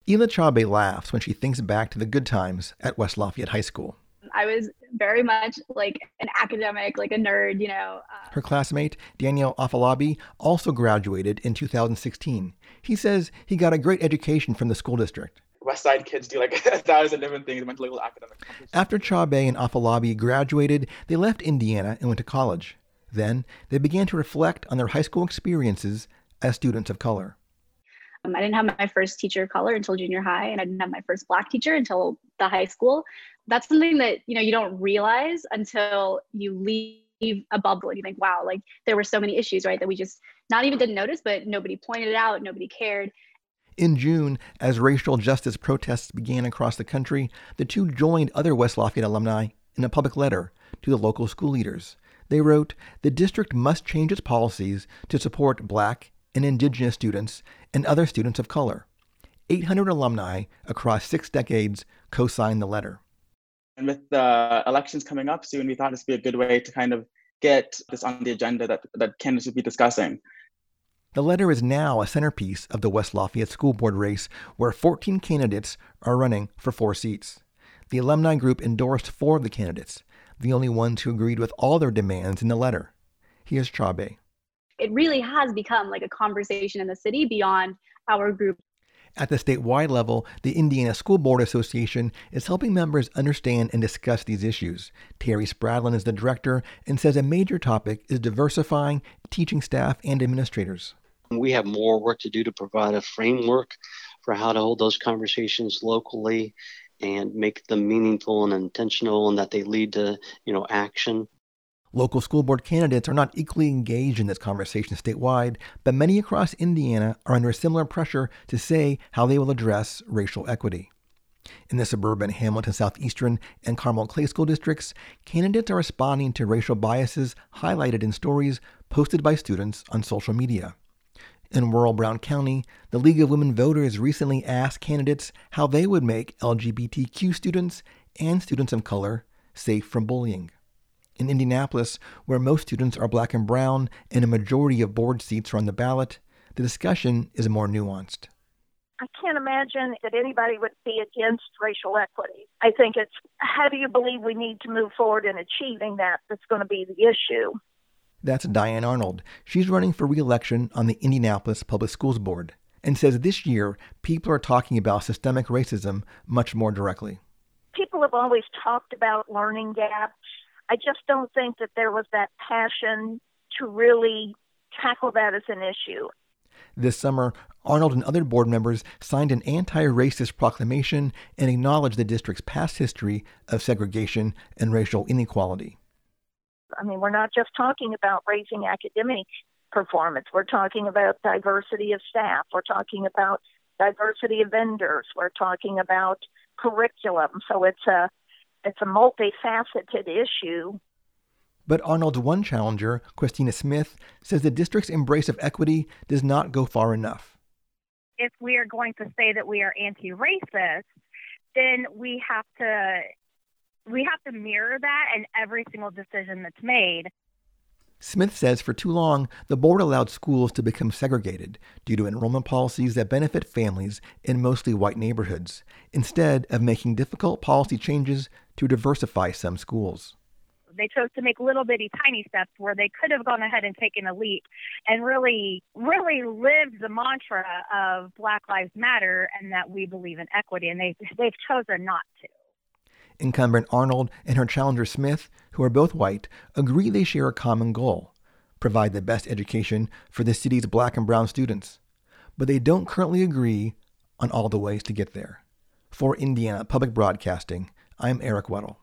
Ela Chabe laughs when she thinks back to the good times at West Lafayette High School. I was very much like an academic, like a nerd, Her classmate, Daniel Afalabi, also graduated in 2016. He says he got a great education from the school district. West Side kids do like 1,000 different things. Went to local academic competitions. After Chabe and Afalabi graduated, they left Indiana and went to college. Then they began to reflect on their high school experiences as students of color. I didn't have my first teacher of color until junior high, and I didn't have my first Black teacher until the high school. That's something that, you don't realize until you leave a bubble and you think, wow, like there were so many issues, right, that we just not even didn't notice, but nobody pointed it out, nobody cared. In June, as racial justice protests began across the country, the two joined other West Lafayette alumni in a public letter to the local school leaders. They wrote, "The district must change its policies to support Black and Indigenous students and other students of color." 800 alumni across 6 decades co-signed the letter. And with the elections coming up soon, we thought this would be a good way to kind of get this on the agenda that candidates would be discussing. The letter is now a centerpiece of the West Lafayette School Board race, where 14 candidates are running for 4 seats. The alumni group endorsed 4 of the candidates, the only ones who agreed with all their demands in the letter. Here's Chabe. It really has become like a conversation in the city beyond our group. At the statewide level, the Indiana School Board Association is helping members understand and discuss these issues. Terry Spradlin is the director and says a major topic is diversifying teaching staff and administrators. We have more work to do to provide a framework for how to hold those conversations locally and make them meaningful and intentional, and that they lead to, action. Local school board candidates are not equally engaged in this conversation statewide, but many across Indiana are under similar pressure to say how they will address racial equity. In the suburban Hamilton Southeastern and Carmel Clay school districts, candidates are responding to racial biases highlighted in stories posted by students on social media. In rural Brown County, the League of Women Voters recently asked candidates how they would make LGBTQ students and students of color safe from bullying. In Indianapolis, where most students are Black and brown and a majority of board seats are on the ballot, the discussion is more nuanced. I can't imagine that anybody would be against racial equity. I think it's how do you believe we need to move forward in achieving that that's going to be the issue. That's Diane Arnold. She's running for re-election on the Indianapolis Public Schools Board and says this year people are talking about systemic racism much more directly. People have always talked about learning gaps. I just don't think that there was that passion to really tackle that as an issue. This summer, Arnold and other board members signed an anti-racist proclamation and acknowledged the district's past history of segregation and racial inequality. I mean, we're not just talking about raising academic performance. We're talking about diversity of staff. We're talking about diversity of vendors. We're talking about curriculum. So it's a multifaceted issue. But Arnold's one challenger, Christina Smith, says the district's embrace of equity does not go far enough. If we are going to say that we are anti-racist, then we have to mirror that in every single decision that's made. Smith says for too long, the board allowed schools to become segregated due to enrollment policies that benefit families in mostly white neighborhoods, instead of making difficult policy changes to diversify some schools. They chose to make little bitty tiny steps where they could have gone ahead and taken a leap and really lived the mantra of Black Lives Matter and that we believe in equity, and they've chosen not to. Incumbent Arnold and her challenger Smith, who are both white, agree they share a common goal: provide the best education for the city's Black and brown students. But they don't currently agree on all the ways to get there. For Indiana Public Broadcasting, I'm Eric Weddle.